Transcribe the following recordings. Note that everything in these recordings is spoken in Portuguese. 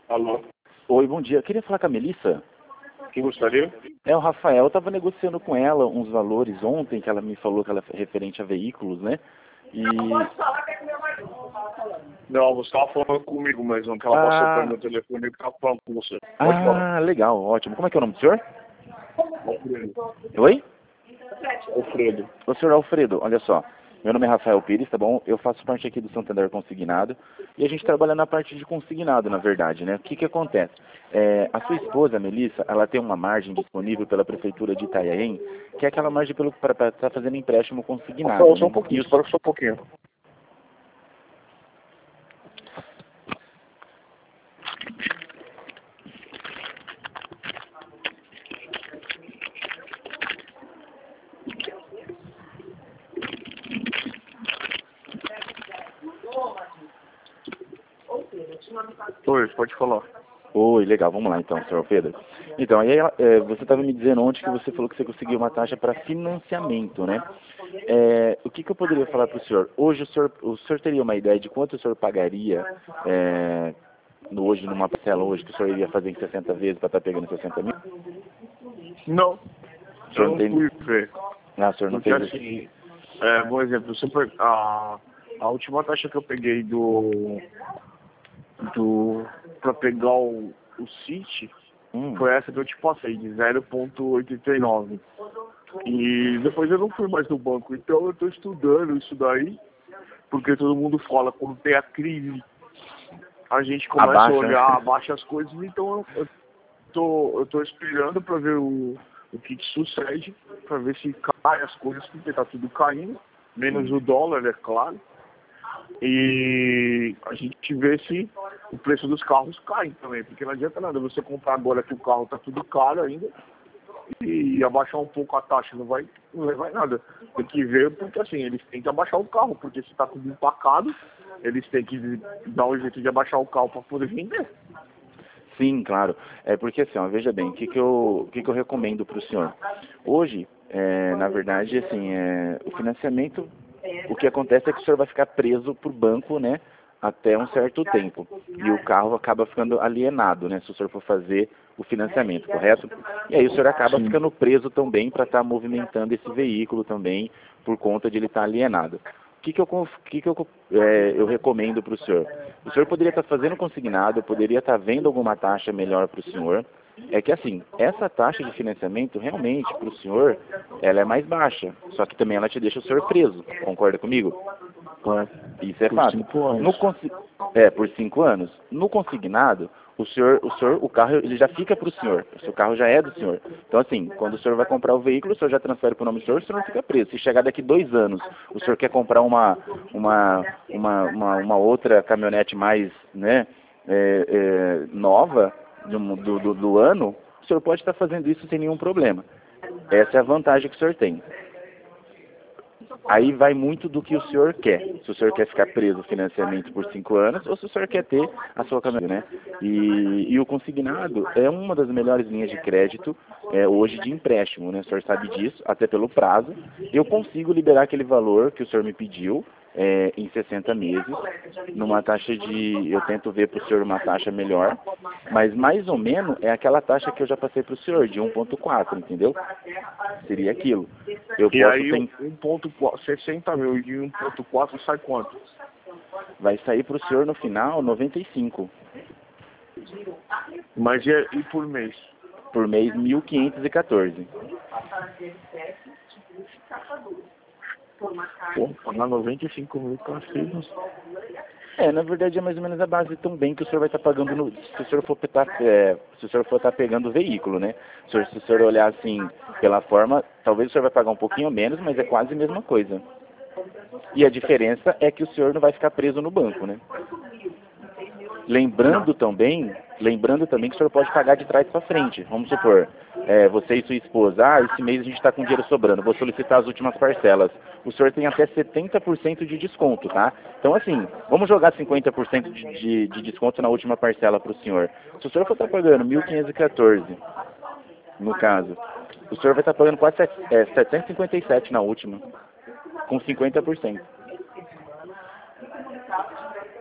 Alô? Oi, bom dia. Eu queria falar com a Melissa. Quem gostaria? É o Rafael. Eu estava negociando com ela uns valores ontem, que ela me falou que ela é referente a veículos, né? E... Não, você estava falando comigo, mas não que ela passou para meu telefone e estava falando com você. Pode falar. Legal, ótimo. Como é que é o nome do senhor? Alfredo. Oi? Alfredo. O senhor Alfredo, olha só. Meu nome é Rafael Pires, tá bom? Eu faço parte aqui do Santander Consignado e a gente trabalha na parte de consignado, na verdade, né? O que que acontece? A sua esposa, a Melissa, ela tem uma margem disponível pela Prefeitura de Itanhaém, que é aquela margem para estar fazendo empréstimo consignado. Só um Né? pouquinho, Isso. só um pouquinho. Oi, pode falar. Oi, legal, vamos lá então, senhor Pedro. Então, aí você estava me dizendo ontem que você falou que você conseguiu uma taxa para financiamento, né? O que que eu poderia falar para o senhor? Hoje o senhor teria uma ideia de quanto o senhor pagaria hoje numa parcela hoje que o senhor iria fazer em 60 vezes para estar pegando 60 mil? Não, O senhor eu não não tem... fui ver. Ah, o senhor não Porque fez... assim, por exemplo, a última taxa que eu peguei pra pegar o City foi essa que eu te passei, de 0,89. E depois eu não fui mais no banco, então eu estou estudando isso daí, porque todo mundo fala, quando tem a crise, a gente começa Abaixa, a olhar, né? abaixa as coisas, então eu tô esperando para ver o que sucede, para ver se cai as coisas, porque tá tudo caindo, menos o dólar, é claro. E a gente vê se o preço dos carros cai também, porque não adianta nada você comprar agora que o carro tá tudo caro ainda e abaixar um pouco a taxa, não vai levar em nada. Tem que ver, porque assim, eles têm que abaixar o carro, porque se tá tudo empacado, eles têm que dar um jeito de abaixar o carro para poder vender. Sim, claro. É porque assim, ó, veja bem, o que que eu recomendo para o senhor? Hoje, na verdade, assim, o financiamento, o que acontece é que o senhor vai ficar preso por banco, né, até um certo tempo. E o carro acaba ficando alienado, né, se o senhor for fazer o financiamento, correto? E aí o senhor acaba Sim. ficando preso também para estar movimentando esse veículo também, por conta de ele estar alienado. O que que eu recomendo para o senhor? O senhor poderia estar fazendo consignado, poderia estar vendo alguma taxa melhor para o senhor. É que assim, essa taxa de financiamento realmente para o senhor, ela é mais baixa, só que também ela te deixa o senhor preso, concorda comigo? Isso é Por fato. 5 anos. Por 5 anos. No consignado, o carro ele já fica para o senhor. O carro já é do senhor. Então assim, quando o senhor vai comprar o veículo, o senhor já transfere para o nome do senhor, o senhor não fica preso. Se chegar daqui 2 anos, o senhor quer comprar uma outra caminhonete mais, né, nova do ano, o senhor pode estar fazendo isso sem nenhum problema. Essa é a vantagem que o senhor tem. Aí vai muito do que o senhor quer. Se o senhor quer ficar preso no financiamento por 5 anos, ou se o senhor quer ter a sua caminhonete, né? E o consignado é uma das melhores linhas de crédito hoje de empréstimo, né? O senhor sabe disso, até pelo prazo. Eu consigo liberar aquele valor que o senhor me pediu em 60 meses, numa taxa eu tento ver para o senhor uma taxa melhor, mas mais ou menos é aquela taxa que eu já passei para o senhor, de 1,4, entendeu? Seria aquilo. E aí 60 mil de 1,4 sai quanto? Vai sair para o senhor no final 95. Mas e por mês? Por mês 1.514. Pô, pagar 95 mil tá feio. Na verdade é mais ou menos a base também que o senhor vai estar pagando se o senhor for estar pegando o veículo, né? Se o senhor olhar assim pela forma, talvez o senhor vai pagar um pouquinho menos, mas é quase a mesma coisa. E a diferença é que o senhor não vai ficar preso no banco, né? Lembrando também que o senhor pode pagar de trás para frente. Vamos supor, você e sua esposa, esse mês a gente está com dinheiro sobrando, vou solicitar as últimas parcelas. O senhor tem até 70% de desconto, tá? Então assim, vamos jogar 50% de desconto na última parcela para o senhor. Se o senhor for estar pagando 1.514, no caso, o senhor vai estar pagando quase 757 na última, com 50%.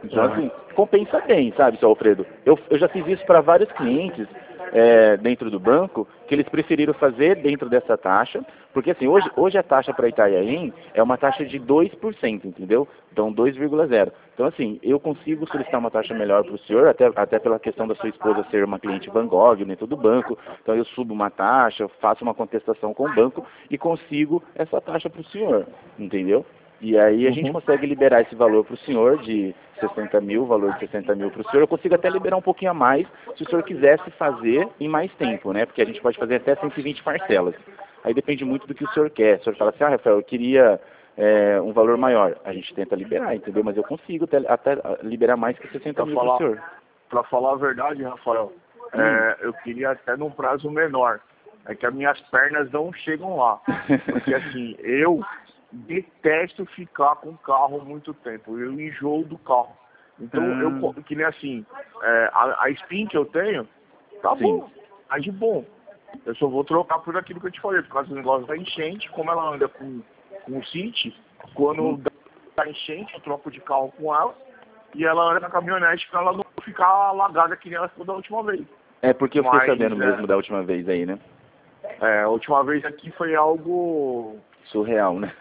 Então, assim, compensa bem, sabe, seu Alfredo? Eu já fiz isso para vários clientes dentro do banco, que eles preferiram fazer dentro dessa taxa, porque assim, hoje a taxa para Itanhaém é uma taxa de 2%, entendeu? Então 2,0%. Então assim, eu consigo solicitar uma taxa melhor para o senhor, até pela questão da sua esposa ser uma cliente Van Gogh dentro do banco, então eu subo uma taxa, faço uma contestação com o banco e consigo essa taxa para o senhor, entendeu? E aí a gente consegue liberar esse valor para o senhor de 60 mil, o valor de 60 mil para o senhor. Eu consigo até liberar um pouquinho a mais se o senhor quisesse fazer em mais tempo, né? Porque a gente pode fazer até 120 parcelas. Aí depende muito do que o senhor quer. O senhor fala assim, Rafael, eu queria um valor maior. A gente tenta liberar, entendeu? Mas eu consigo até liberar mais que 60 mil para o senhor. Para falar a verdade, Rafael, eu queria até num prazo menor. É que as minhas pernas não chegam lá. Porque assim, eu detesto ficar com o carro muito tempo. Eu enjoo do carro. Então, que nem assim, a Spin que eu tenho, tá bom, tá de bom. Eu só vou trocar por aquilo que eu te falei, por causa do negócio da enchente, como ela anda com o City, quando dá enchente, eu troco de carro com ela, e ela anda na caminhonete pra ela não ficar alagada que nem ela ficou da última vez. É porque eu fiquei sabendo mesmo da última vez aí, né? A última vez aqui foi algo surreal, né?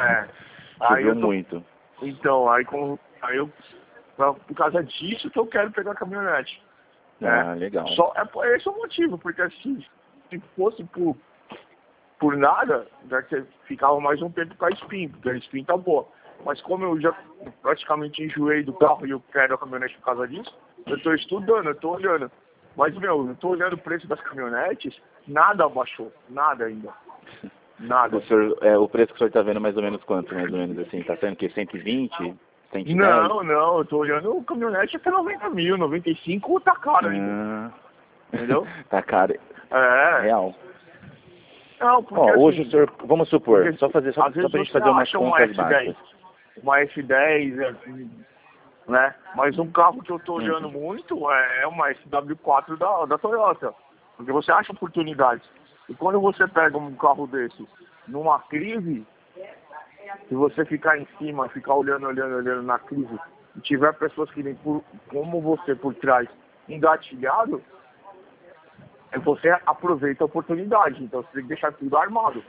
Choveu muito. Então, aí eu, por causa disso que eu quero pegar a caminhonete. Legal. Esse é o motivo, porque assim, se fosse por nada, já que ficava mais um tempo com a Spin, porque a Spin tá boa. Mas como eu já praticamente enjoei do carro e eu quero a caminhonete por causa disso, eu tô estudando, eu tô olhando. Mas, eu tô olhando o preço das caminhonetes, nada abaixou, nada ainda. Nada. O preço que o senhor está vendo mais ou menos quanto, mais ou menos assim? Está sendo o quê? 120? 110? Não, eu tô olhando o caminhonete até 90 mil, 95 tá caro ainda. Entendeu? Tá caro. Real. Não, porque hoje o senhor, vamos supor, só pra gente fazer umas contas básicas. Uma F10, né? Mas um carro que eu tô olhando muito é uma SW4 da Toyota. Porque você acha oportunidades. E quando você pega um carro desse numa crise, se você ficar em cima, ficar olhando na crise, e tiver pessoas que vêm como você por trás, engatilhado, você aproveita a oportunidade. Então você tem que deixar tudo armado.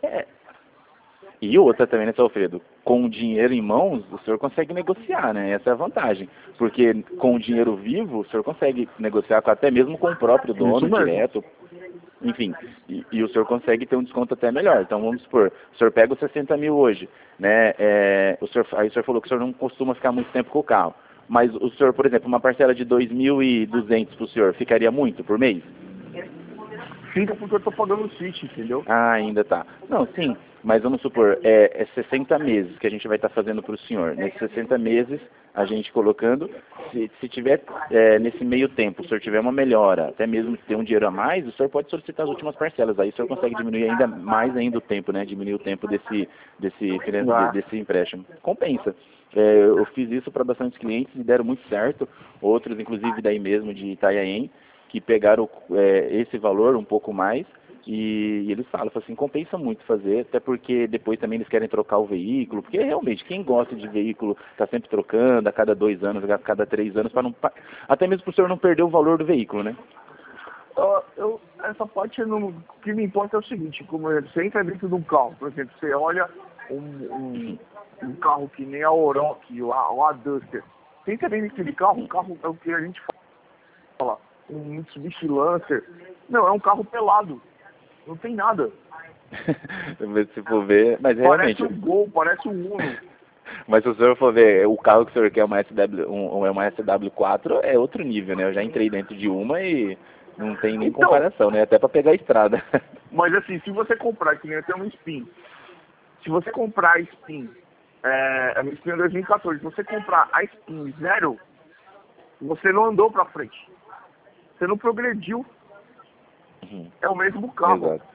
E outra também, né, seu Alfredo? Com o dinheiro em mãos, o senhor consegue negociar, né? Essa é a vantagem. Porque com o dinheiro vivo, o senhor consegue negociar até mesmo com o próprio dono, direto. Enfim, e o senhor consegue ter um desconto até melhor. Então, vamos supor, o senhor pega os 60 mil hoje, né? Aí o senhor falou que o senhor não costuma ficar muito tempo com o carro. Mas o senhor, por exemplo, uma parcela de 2.200 para o senhor, ficaria muito por mês? Fica porque eu tô pagando o City, entendeu? Ainda tá. Não, sim, mas vamos supor, é 60 meses que a gente vai estar fazendo para o senhor. Nesses 60 meses, a gente colocando, se tiver nesse meio tempo, se o senhor tiver uma melhora, até mesmo ter um dinheiro a mais, o senhor pode solicitar as últimas parcelas. Aí o senhor consegue diminuir ainda mais o tempo, né? Diminuir o tempo desse empréstimo. Compensa. Eu fiz isso para bastantes clientes e deram muito certo. Outros, inclusive, daí mesmo de Itanhaém, que pegaram esse valor um pouco mais e eles falam assim, compensa muito fazer, até porque depois também eles querem trocar o veículo, porque realmente quem gosta de veículo está sempre trocando a cada 2 anos, a cada 3 anos, até mesmo para o senhor não perder o valor do veículo, né? Essa parte, o que me importa é o seguinte, como você entra dentro de um carro, por exemplo, você olha um carro que nem a Oroch ou a Duster, você entra dentro de carro, um carro é o que a gente fala, um Mitsubishi Lancer, não, é um carro pelado, não tem nada. Se for ver, mas realmente... Parece um Gol, parece um Uno. Mas se o senhor for ver, o carro que o senhor quer uma SW4 é outro nível, né? Eu já entrei dentro de uma e não tem nem comparação, né? Até para pegar a estrada. Mas assim, se você comprar, que nem até um Spin, se você comprar a Spin, a minha Spin é 2014, se você comprar a Spin 0, você não andou para frente. Você não progrediu. É o mesmo carro. Exato.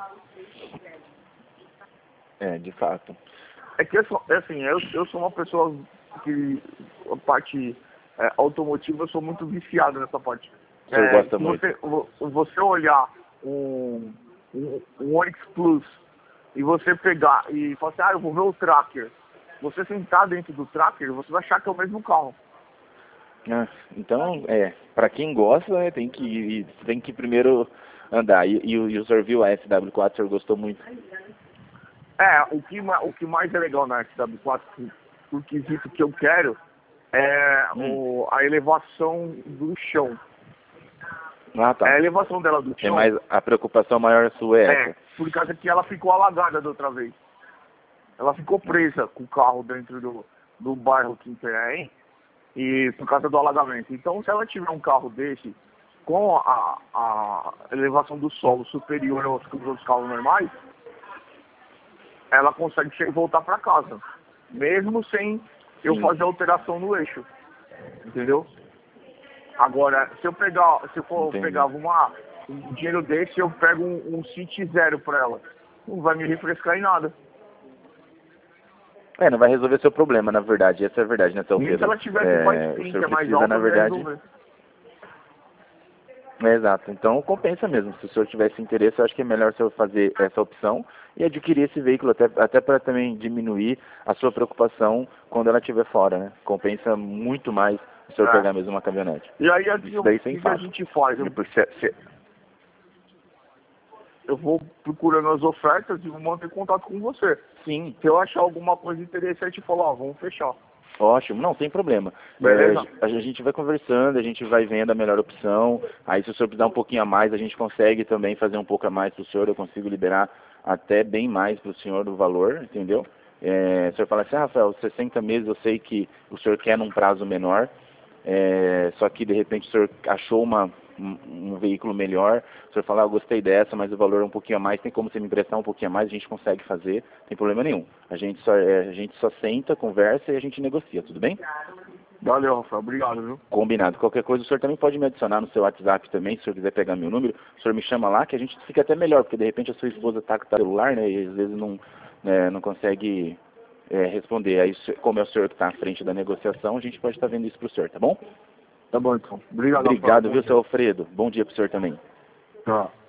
De fato. É que eu sou uma pessoa que a parte automotiva, eu sou muito viciado nessa parte. O senhor gosta muito. Você olhar um Onix Plus e você pegar e falar assim, eu vou ver o Tracker. Você sentar dentro do Tracker, você vai achar que é o mesmo carro. Ah, então, para quem gosta, né, tem que primeiro andar. E o senhor viu a SW4, o senhor gostou muito? O que mais é legal na SW4, o quesito que eu quero, é a elevação do chão. Ah, tá. A elevação dela do chão. Mais, a preocupação maior sua é essa. Por causa que ela ficou alagada da outra vez. Ela ficou presa com o carro dentro do bairro que tem, e por causa do alagamento. Então, se ela tiver um carro desse, com a elevação do solo superior aos outros carros normais, ela consegue voltar para casa, mesmo sem eu fazer alteração no eixo, entendeu? Agora, se eu for pegar um dinheiro desse, eu pego um City Zero para ela, não vai me refrescar em nada. Não vai resolver seu problema, na verdade. Essa é a verdade, né, seu Pedro? Se ela tivesse mais potência, mais alta, na verdade. resolver. Exato. Então compensa mesmo. Se o senhor tivesse interesse, eu acho que é melhor o senhor fazer essa opção e adquirir esse veículo, até para também diminuir a sua preocupação quando ela estiver fora, né? Compensa muito mais o senhor pegar mesmo uma caminhonete. E aí, isso daí o que a gente faz? Eu vou procurando as ofertas e vou manter contato com você. Sim. Se eu achar alguma coisa interessante, eu falo, vamos fechar. Ótimo, não tem problema. A gente vai conversando, a gente vai vendo a melhor opção. Aí se o senhor precisar um pouquinho a mais, a gente consegue também fazer um pouco a mais para o senhor. Eu consigo liberar até bem mais para o senhor do valor, entendeu? O senhor fala assim, Rafael, 60 meses eu sei que o senhor quer num prazo menor, só que de repente o senhor achou um veículo melhor, o senhor fala, eu gostei dessa, mas o valor é um pouquinho a mais, tem como você me emprestar um pouquinho a mais, a gente consegue fazer, não tem problema nenhum. A gente só senta, conversa e a gente negocia, tudo bem? Valeu, Rafael, obrigado, viu? Combinado. Qualquer coisa, o senhor também pode me adicionar no seu WhatsApp também, se o senhor quiser pegar meu número, o senhor me chama lá, que a gente fica até melhor, porque de repente a sua esposa está com o celular, né, e às vezes não consegue responder. Aí, como é o senhor que está à frente da negociação, a gente pode estar vendo isso para o senhor, tá bom? Tá bom, então. Obrigado, Obrigado, Rafael. Viu, seu Alfredo? Bom dia para o senhor também. Tá.